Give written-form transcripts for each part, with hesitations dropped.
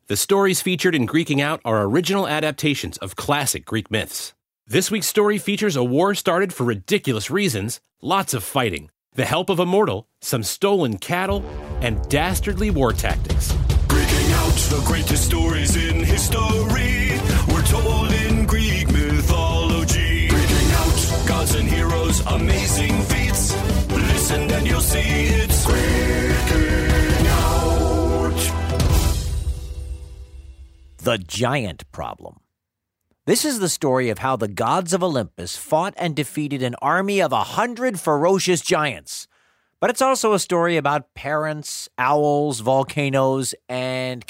The stories featured in Greeking Out are original adaptations of classic Greek myths. This week's story features a war started for ridiculous reasons, lots of fighting, the help of a mortal, some stolen cattle, and dastardly war tactics. Breaking out the greatest stories in history, we're told in Greek mythology. Breaking out gods and heroes, amazing feats. Listen and you'll see it's Breaking Out. The Giant Problem. This is the story of how the gods of Olympus fought and defeated an army of 100 ferocious giants. But it's also a story about parents, owls, volcanoes, and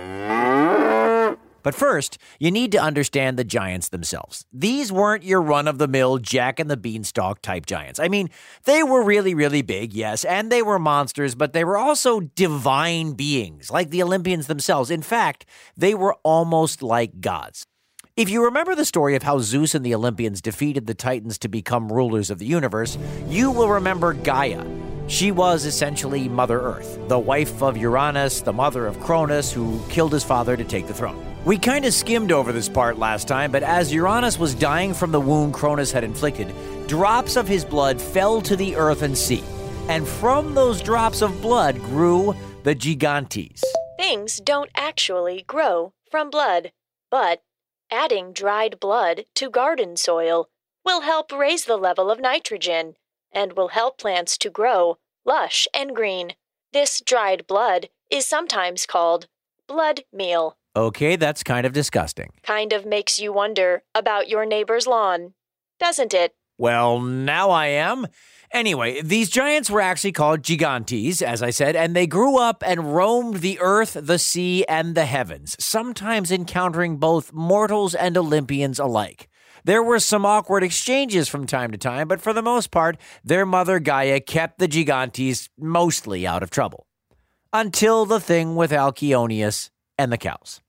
cows. But first, you need to understand the giants themselves. These weren't your run-of-the-mill Jack and the Beanstalk type giants. I mean, they were really, really big, yes, and they were monsters, but they were also divine beings, like the Olympians themselves. In fact, they were almost like gods. If you remember the story of how Zeus and the Olympians defeated the Titans to become rulers of the universe, you will remember Gaia. She was essentially Mother Earth, the wife of Uranus, the mother of Cronus, who killed his father to take the throne. We kind of skimmed over this part last time, but as Uranus was dying from the wound Cronus had inflicted, drops of his blood fell to the earth and sea. And from those drops of blood grew the Gigantes. Things don't actually grow from blood, but adding dried blood to garden soil will help raise the level of nitrogen and will help plants to grow lush and green. This dried blood is sometimes called blood meal. Okay, that's kind of disgusting. Kind of makes you wonder about your neighbor's lawn, doesn't it? Well, now I am. Anyway, these giants were actually called Gigantes, as I said, and they grew up and roamed the earth, the sea, and the heavens, sometimes encountering both mortals and Olympians alike. There were some awkward exchanges from time to time, but for the most part, their mother Gaia kept the Gigantes mostly out of trouble. Until the thing with Alcyoneus and the cows.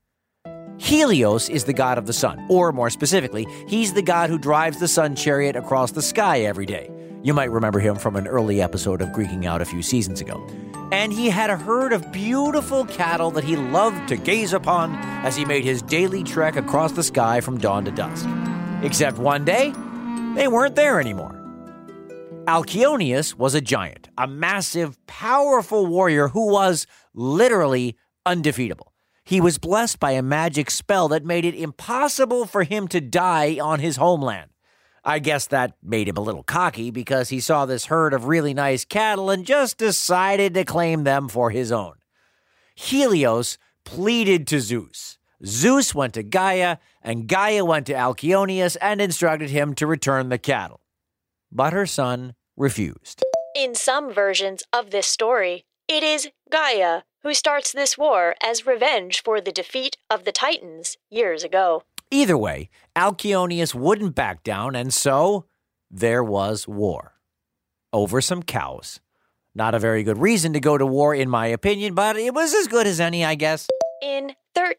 Helios is the god of the sun, or more specifically, he's the god who drives the sun chariot across the sky every day. You might remember him from an early episode of Greeking Out a few seasons ago. And he had a herd of beautiful cattle that he loved to gaze upon as he made his daily trek across the sky from dawn to dusk. Except one day, they weren't there anymore. Alcyoneus was a giant, a massive, powerful warrior who was literally undefeatable. He was blessed by a magic spell that made it impossible for him to die on his homeland. I guess that made him a little cocky because he saw this herd of really nice cattle and just decided to claim them for his own. Helios pleaded to Zeus. Zeus went to Gaia, and Gaia went to Alcyoneus and instructed him to return the cattle. But her son refused. In some versions of this story, it is Gaia who starts this war as revenge for the defeat of the Titans years ago. Either way, Alcyoneus wouldn't back down, and so there was war. Over some cows. Not a very good reason to go to war, in my opinion, but it was as good as any, I guess. In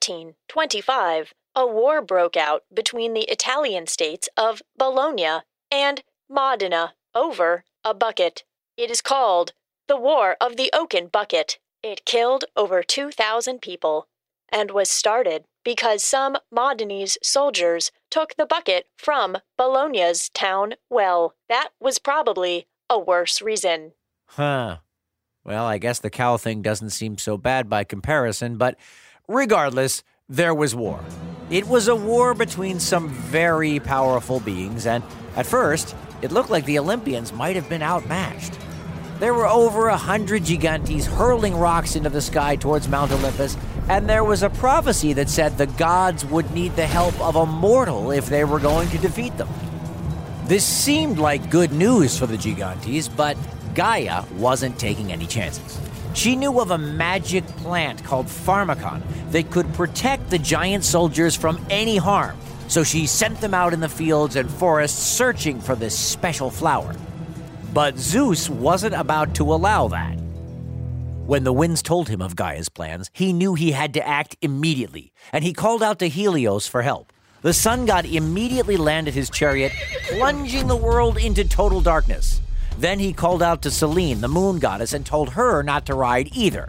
1325, a war broke out between the Italian states of Bologna and Modena over a bucket. It is called the War of the Oaken Bucket. It killed over 2,000 people and was started because some Modenese soldiers took the bucket from Bologna's town well. That was probably a worse reason. Huh. Well, I guess the cow thing doesn't seem so bad by comparison, but regardless, there was war. It was a war between some very powerful beings, and at first, it looked like the Olympians might have been outmatched. There were over 100 Gigantes hurling rocks into the sky towards Mount Olympus, and there was a prophecy that said the gods would need the help of a mortal if they were going to defeat them. This seemed like good news for the Gigantes, but Gaia wasn't taking any chances. She knew of a magic plant called Pharmakon that could protect the giant soldiers from any harm, so she sent them out in the fields and forests searching for this special flower. But Zeus wasn't about to allow that. When the winds told him of Gaia's plans, he knew he had to act immediately, and he called out to Helios for help. The sun god immediately landed his chariot, plunging the world into total darkness. Then he called out to Selene, the moon goddess, and told her not to ride either.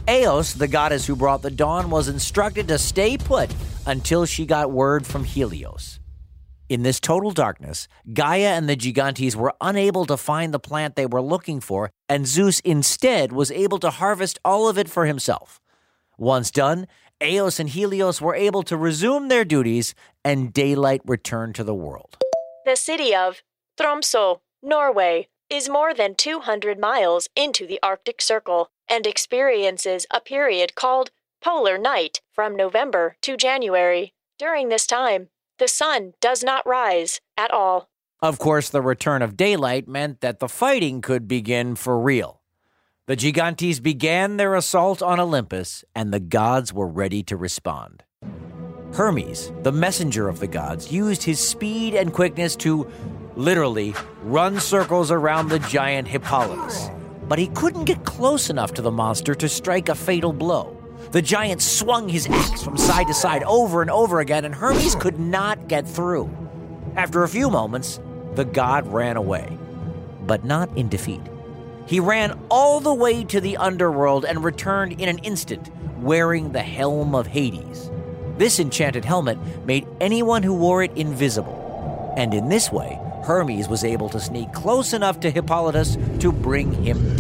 Eos, the goddess who brought the dawn, was instructed to stay put until she got word from Helios. In this total darkness, Gaia and the Gigantes were unable to find the plant they were looking for, and Zeus instead was able to harvest all of it for himself. Once done, Eos and Helios were able to resume their duties, and daylight returned to the world. The city of Tromsø, Norway, is more than 200 miles into the Arctic Circle and experiences a period called polar night from November to January. During this time, the sun does not rise at all. Of course, the return of daylight meant that the fighting could begin for real. The Gigantes began their assault on Olympus, and the gods were ready to respond. Hermes, the messenger of the gods, used his speed and quickness to literally run circles around the giant Hippolytus. But he couldn't get close enough to the monster to strike a fatal blow. The giant swung his axe from side to side over and over again, and Hermes could not get through. After a few moments, the god ran away, but not in defeat. He ran all the way to the underworld and returned in an instant, wearing the helm of Hades. This enchanted helmet made anyone who wore it invisible, and in this way, Hermes was able to sneak close enough to Hippolytus to bring him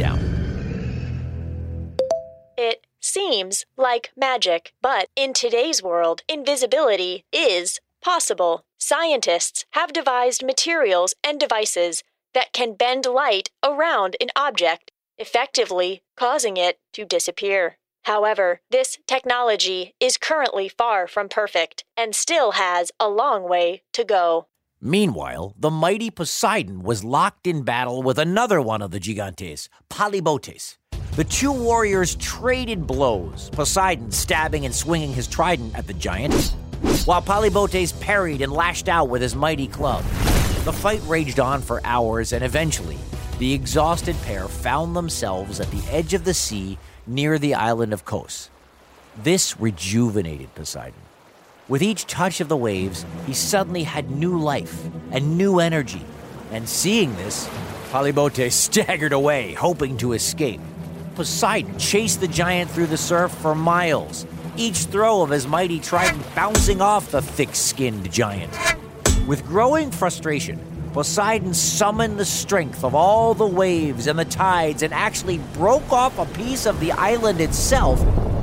down. It seems like magic, but in today's world, invisibility is possible. Scientists have devised materials and devices that can bend light around an object, effectively causing it to disappear. However, this technology is currently far from perfect and still has a long way to go. Meanwhile, the mighty Poseidon was locked in battle with another one of the Gigantes, Polybotes. The two warriors traded blows, Poseidon stabbing and swinging his trident at the giant, while Polybotes parried and lashed out with his mighty club. The fight raged on for hours, and eventually, the exhausted pair found themselves at the edge of the sea near the island of Kos. This rejuvenated Poseidon. With each touch of the waves, he suddenly had new life and new energy. And seeing this, Polybotes staggered away, hoping to escape. Poseidon chased the giant through the surf for miles, each throw of his mighty trident bouncing off the thick-skinned giant. With growing frustration, Poseidon summoned the strength of all the waves and the tides and actually broke off a piece of the island itself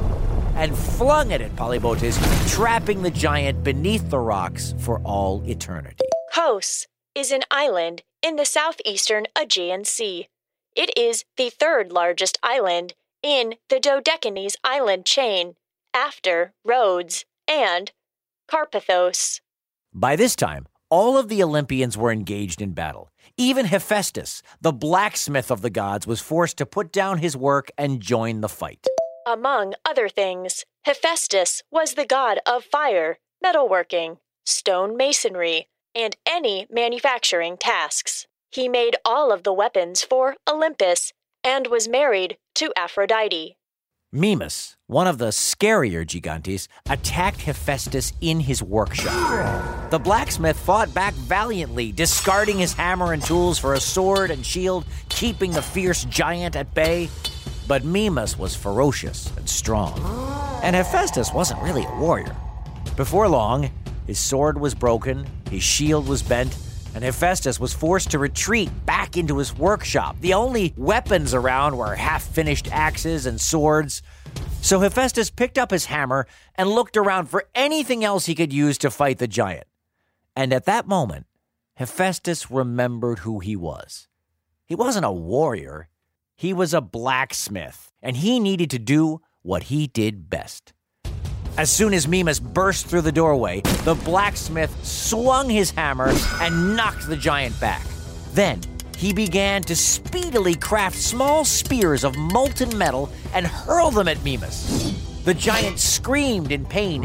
and flung it at Polybotes, trapping the giant beneath the rocks for all eternity. Kos is an island in the southeastern Aegean Sea. It is the third largest island in the Dodecanese island chain, after Rhodes and Carpathos. By this time, all of the Olympians were engaged in battle. Even Hephaestus, the blacksmith of the gods, was forced to put down his work and join the fight. Among other things, Hephaestus was the god of fire, metalworking, stone masonry, and any manufacturing tasks. He made all of the weapons for Olympus and was married to Aphrodite. Mimas, one of the scarier Gigantes, attacked Hephaestus in his workshop. The blacksmith fought back valiantly, discarding his hammer and tools for a sword and shield, keeping the fierce giant at bay. But Mimas was ferocious and strong, and Hephaestus wasn't really a warrior. Before long, his sword was broken, his shield was bent, and Hephaestus was forced to retreat back into his workshop. The only weapons around were half-finished axes and swords. So Hephaestus picked up his hammer and looked around for anything else he could use to fight the giant. And at that moment, Hephaestus remembered who he was. He wasn't a warrior. He was a blacksmith, and he needed to do what he did best. As soon as Mimas burst through the doorway, the blacksmith swung his hammer and knocked the giant back. Then, he began to speedily craft small spears of molten metal and hurl them at Mimas. The giant screamed in pain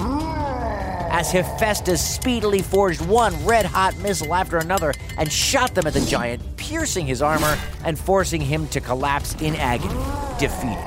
as Hephaestus speedily forged one red-hot missile after another and shot them at the giant, piercing his armor and forcing him to collapse in agony, defeated.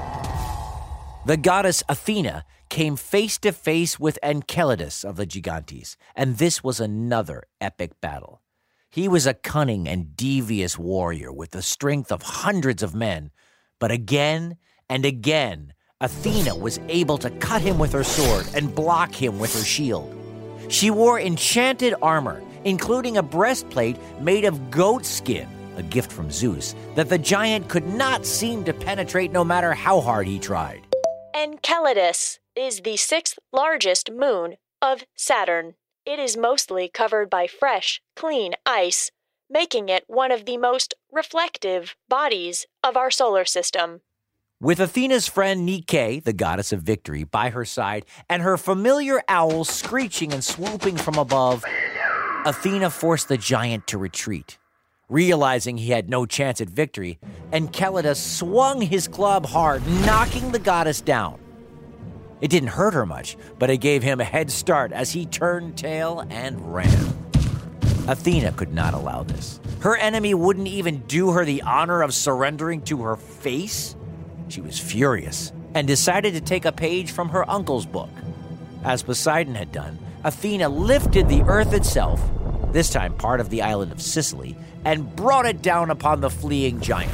The goddess Athena came face-to-face with Enceladus of the Gigantes, and this was another epic battle. He was a cunning and devious warrior with the strength of hundreds of men, but again and again, Athena was able to cut him with her sword and block him with her shield. She wore enchanted armor, including a breastplate made of goat skin, a gift from Zeus, that the giant could not seem to penetrate no matter how hard he tried. Enceladus is the sixth largest moon of Saturn. It is mostly covered by fresh, clean ice, making it one of the most reflective bodies of our solar system. With Athena's friend Nike, the goddess of victory, by her side, and her familiar owl screeching and swooping from above, Athena forced the giant to retreat. Realizing he had no chance at victory, Enceladus swung his club hard, knocking the goddess down. It didn't hurt her much, but it gave him a head start as he turned tail and ran. Athena could not allow this. Her enemy wouldn't even do her the honor of surrendering to her face. She was furious and decided to take a page from her uncle's book. As Poseidon had done, Athena lifted the earth itself, this time part of the island of Sicily, and brought it down upon the fleeing giant.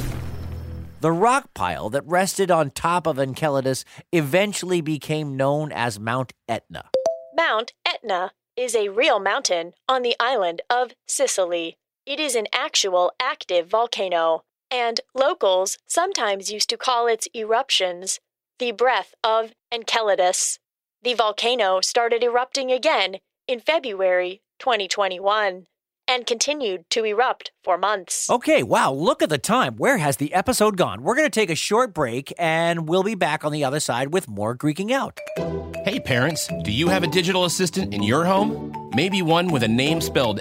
The rock pile that rested on top of Enceladus eventually became known as Mount Etna. Mount Etna is a real mountain on the island of Sicily. It is an actual active volcano, and locals sometimes used to call its eruptions the breath of Enceladus. The volcano started erupting again in February 2021 and continued to erupt for months. Okay, wow, look at the time. Where has the episode gone? We're going to take a short break, and we'll be back on the other side with more Greeking Out. Hey parents, do you have a digital assistant in your home? Maybe one with a name spelled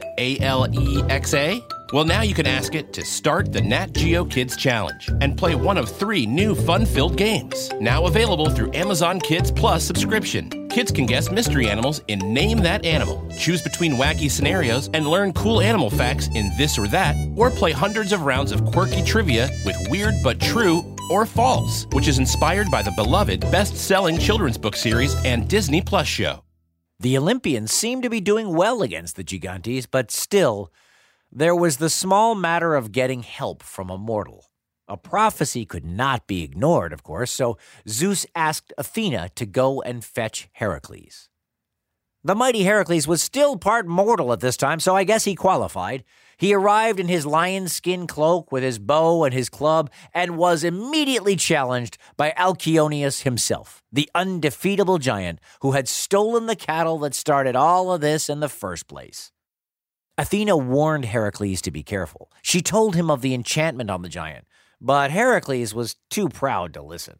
Alexa? Well, now you can ask it to start the Nat Geo Kids Challenge and play one of 3 new fun-filled games. Now available through Amazon Kids Plus subscription. Kids can guess mystery animals in Name That Animal, choose between wacky scenarios, and learn cool animal facts in This or That, or play hundreds of rounds of quirky trivia with Weird But True or False, which is inspired by the beloved best-selling children's book series and Disney Plus show. The Olympians seemed to be doing well against the Gigantes, but still, there was the small matter of getting help from a mortal. A prophecy could not be ignored, of course, so Zeus asked Athena to go and fetch Heracles. The mighty Heracles was still part mortal at this time, so I guess he qualified. He arrived in his lion skin cloak with his bow and his club and was immediately challenged by Alcyoneus himself, the undefeatable giant who had stolen the cattle that started all of this in the first place. Athena warned Heracles to be careful. She told him of the enchantment on the giant, but Heracles was too proud to listen.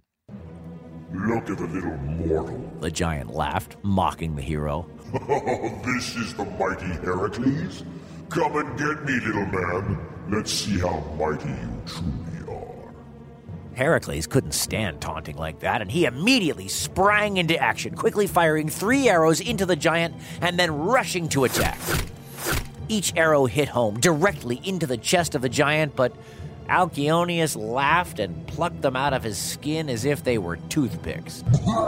Look at the little mortal. The giant laughed, mocking the hero. This is the mighty Heracles? Come and get me, little man. Let's see how mighty you truly are. Heracles couldn't stand taunting like that, and he immediately sprang into action, quickly firing 3 arrows into the giant and then rushing to attack. Each arrow hit home directly into the chest of the giant, but Alcyoneus laughed and plucked them out of his skin as if they were toothpicks.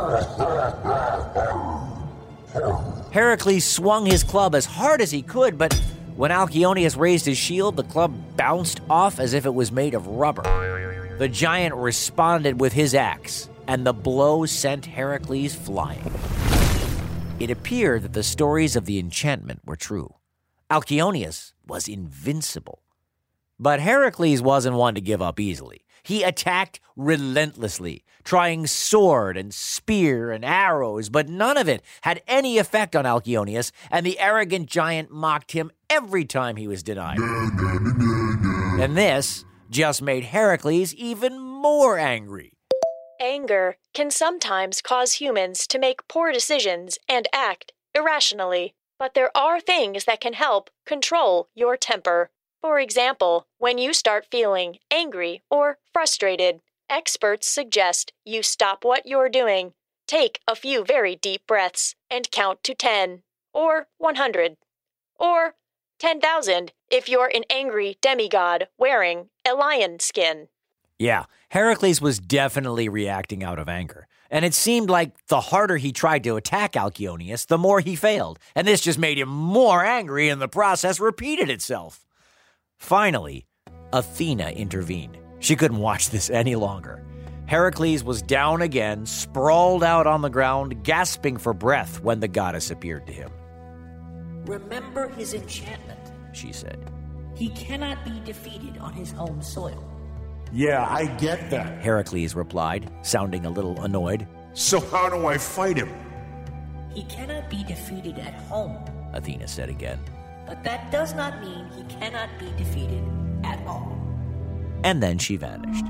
Heracles swung his club as hard as he could, but when Alcyoneus raised his shield, the club bounced off as if it was made of rubber. The giant responded with his axe, and the blow sent Heracles flying. It appeared that the stories of the enchantment were true. Alcyoneus was invincible. But Heracles wasn't one to give up easily. He attacked relentlessly, trying sword and spear and arrows, but none of it had any effect on Alcyoneus, and the arrogant giant mocked him every time he was denied. And this just made Heracles even more angry. Anger can sometimes cause humans to make poor decisions and act irrationally. But there are things that can help control your temper. For example, when you start feeling angry or frustrated, experts suggest you stop what you're doing, take a few very deep breaths, and count to 10, or 100, or 10,000 if you're an angry demigod wearing a lion skin. Yeah, Heracles was definitely reacting out of anger. And it seemed like the harder he tried to attack Alcyoneus, the more he failed. And this just made him more angry, and the process repeated itself. Finally, Athena intervened. She couldn't watch this any longer. Heracles was down again, sprawled out on the ground, gasping for breath when the goddess appeared to him. "Remember his enchantment," she said. "He cannot be defeated on his home soil." Yeah, I get that. Heracles replied, sounding a little annoyed. So how do I fight him? "He cannot be defeated at home, Athena said again. but that does not mean he cannot be defeated at all." And then she vanished.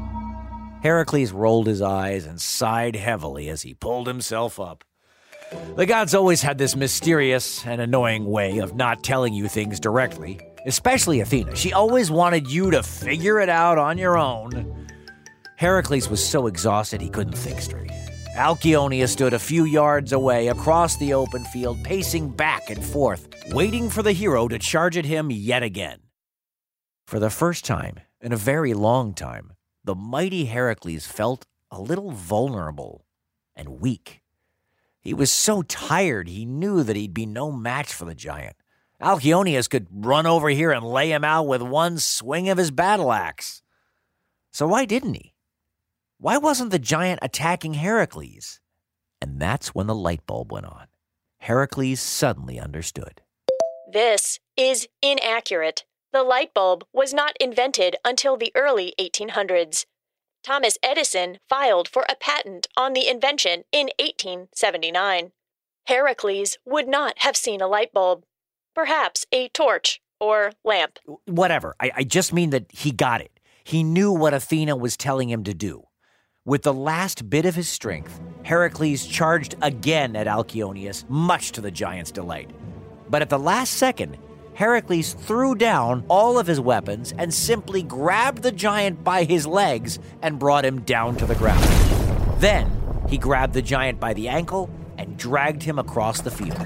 Heracles rolled his eyes and sighed heavily as he pulled himself up. The gods always had this mysterious and annoying way of not telling you things directly, especially Athena. She always wanted you to figure it out on your own. Heracles was so exhausted he couldn't think straight. Alcyoneus stood a few yards away across the open field, pacing back and forth, waiting for the hero to charge at him yet again. For the first time in a very long time, the mighty Heracles felt a little vulnerable and weak. He was so tired he knew that he'd be no match for the giant. Alcyoneus could run over here and lay him out with one swing of his battle axe. So why didn't he? Why wasn't the giant attacking Heracles? And that's when the light bulb went on. Heracles suddenly understood. This is inaccurate. The light bulb was not invented until the early 1800s. Thomas Edison filed for a patent on the invention in 1879. Heracles would not have seen a light bulb. Perhaps a torch or lamp. Whatever. I just mean that he got it. He knew what Athena was telling him to do. With the last bit of his strength, Heracles charged again at Alcyoneus, much to the giant's delight. But at the last second, Heracles threw down all of his weapons and simply grabbed the giant by his legs and brought him down to the ground. Then he grabbed the giant by the ankle and dragged him across the field.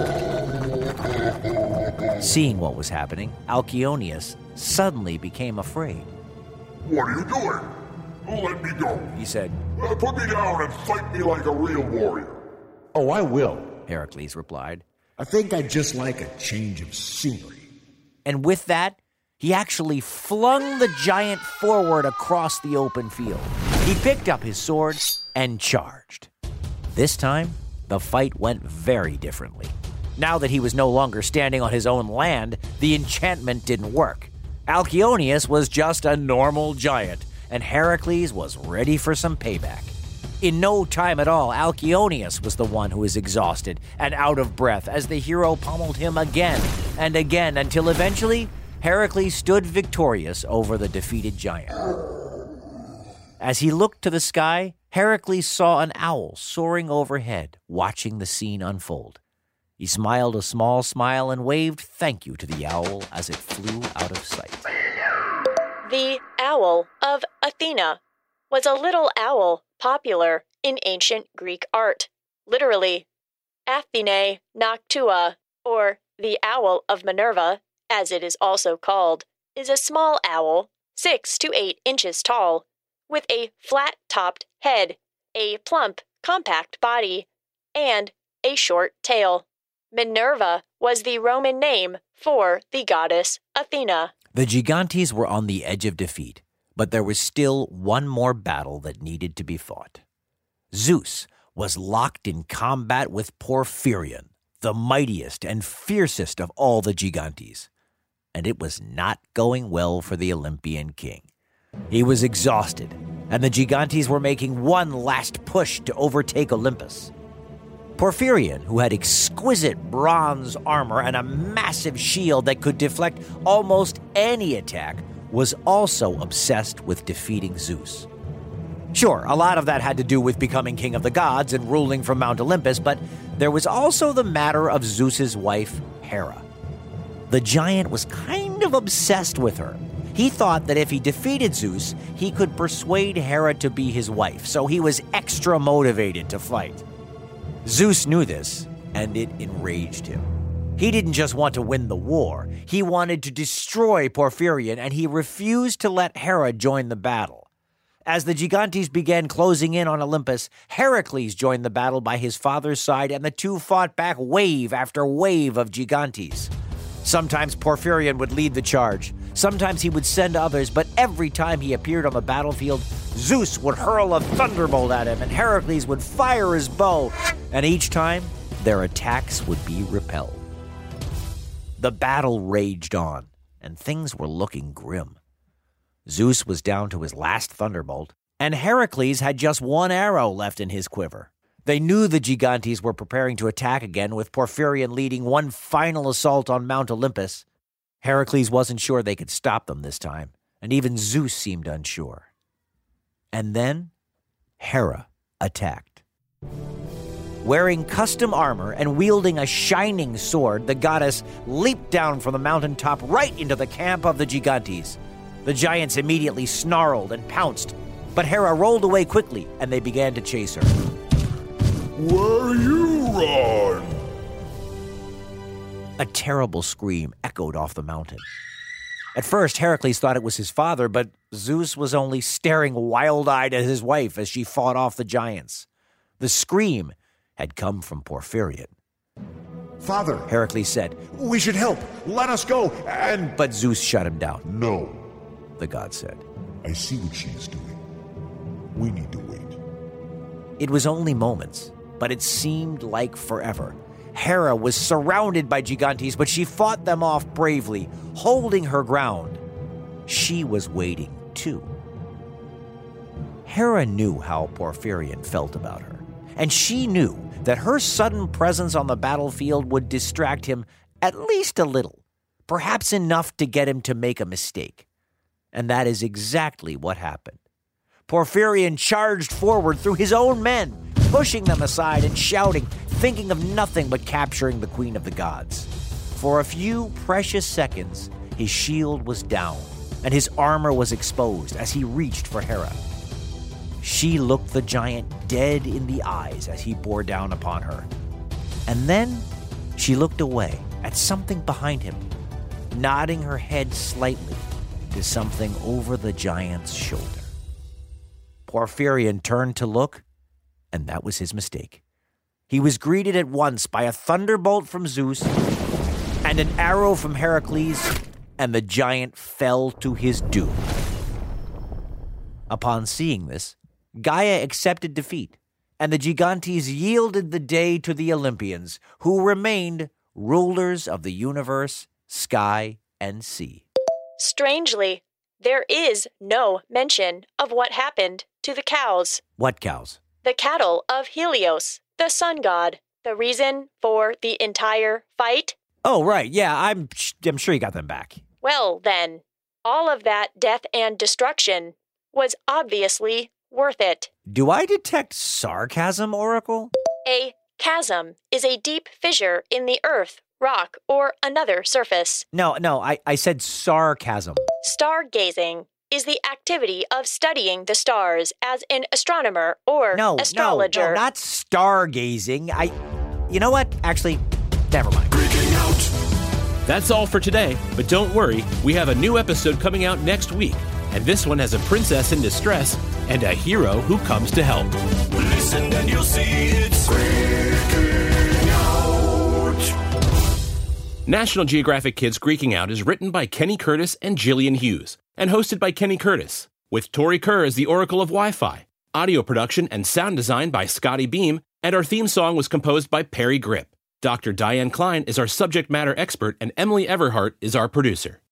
Seeing what was happening, Alcyoneus suddenly became afraid. What are you doing? Let me go. He said, Put me down and fight me like a real warrior. Oh, I will. Heracles replied. I think I'd just like a change of scenery. And with that, he actually flung the giant forward across the open field. He picked up his sword and charged. This time, the fight went very differently. Now that he was no longer standing on his own land, the enchantment didn't work. Alcyoneus was just a normal giant, and Heracles was ready for some payback. In no time at all, Alcyoneus was the one who was exhausted and out of breath as the hero pummeled him again and again until eventually Heracles stood victorious over the defeated giant. As he looked to the sky, Heracles saw an owl soaring overhead, watching the scene unfold. He smiled a small smile and waved thank you to the owl as it flew out of sight. The Owl of Athena was a little owl popular in ancient Greek art. Literally, Athene Noctua, or the Owl of Minerva, as it is also called, is a small owl, 6 to 8 inches tall, with a flat-topped head, a plump, compact body, and a short tail. Minerva was the Roman name for the goddess Athena. The Gigantes were on the edge of defeat, but there was still one more battle that needed to be fought. Zeus was locked in combat with Porphyrion, the mightiest and fiercest of all the Gigantes, and it was not going well for the Olympian king. He was exhausted, and the Gigantes were making one last push to overtake Olympus. Porphyrion, who had exquisite bronze armor and a massive shield that could deflect almost any attack, was also obsessed with defeating Zeus. Sure, a lot of that had to do with becoming king of the gods and ruling from Mount Olympus, but there was also the matter of Zeus's wife, Hera. The giant was kind of obsessed with her. He thought that if he defeated Zeus, he could persuade Hera to be his wife, so he was extra motivated to fight. Zeus knew this, and it enraged him. He didn't just want to win the war. He wanted to destroy Porphyrion, and he refused to let Hera join the battle. As the Gigantes began closing in on Olympus, Heracles joined the battle by his father's side, and the two fought back wave after wave of Gigantes. Sometimes Porphyrion would lead the charge. Sometimes he would send others, but every time he appeared on the battlefield, Zeus would hurl a thunderbolt at him, and Heracles would fire his bow, and each time, their attacks would be repelled. The battle raged on, and things were looking grim. Zeus was down to his last thunderbolt, and Heracles had just one arrow left in his quiver. They knew the Gigantes were preparing to attack again, with Porphyrion leading one final assault on Mount Olympus. Heracles wasn't sure they could stop them this time, and even Zeus seemed unsure. And then, Hera attacked. Wearing custom armor and wielding a shining sword, the goddess leaped down from the mountaintop right into the camp of the Gigantes. The giants immediately snarled and pounced, but Hera rolled away quickly, and they began to chase her. Where you run? A terrible scream echoed off the mountain. At first, Heracles thought it was his father, but Zeus was only staring wild-eyed at his wife as she fought off the giants. The scream had come from Porphyrion. Father, Heracles said, we should help. Let us go, and... but Zeus shut him down. No, The god said. I see what she is doing. We need to wait. It was only moments, but it seemed like forever. Hera was surrounded by Gigantes, but she fought them off bravely, holding her ground. She was waiting, too. Hera knew how Porphyrion felt about her, and she knew that her sudden presence on the battlefield would distract him at least a little, perhaps enough to get him to make a mistake. And that is exactly what happened. Porphyrion charged forward through his own men, pushing them aside and shouting, thinking of nothing but capturing the Queen of the Gods. For a few precious seconds, his shield was down, and his armor was exposed as he reached for Hera. She looked the giant dead in the eyes as he bore down upon her. And then she looked away at something behind him, nodding her head slightly to something over the giant's shoulder. Porphyrion turned to look, and that was his mistake. He was greeted at once by a thunderbolt from Zeus and an arrow from Heracles, and the giant fell to his doom. Upon seeing this, Gaia accepted defeat, and the Gigantes yielded the day to the Olympians, who remained rulers of the universe, sky, and sea. Strangely, there is no mention of what happened to the cows. What cows? The cattle of Helios, the sun god. The reason for the entire fight? Oh, right, yeah, I'm sure you got them back. Well, then, all of that death and destruction was obviously worth it. Do I detect sarcasm, Oracle? A chasm is a deep fissure in the earth, rock, or another surface. No, I said sarcasm. Stargazing is the activity of studying the stars as an astronomer or astrologer. No, not stargazing. You know what? Actually, never mind. Freaking out. That's all for today, but don't worry, we have a new episode coming out next week, and this one has a princess in distress and a hero who comes to help. Listen and you'll see it's freaking out. National Geographic Kids Greeking Out is written by Kenny Curtis and Jillian Hughes, and hosted by Kenny Curtis, with Tori Kerr as the Oracle of Wi-Fi, audio production and sound design by Scotty Beam, and our theme song was composed by Perry Grip. Dr. Diane Klein is our subject matter expert, and Emily Everhart is our producer.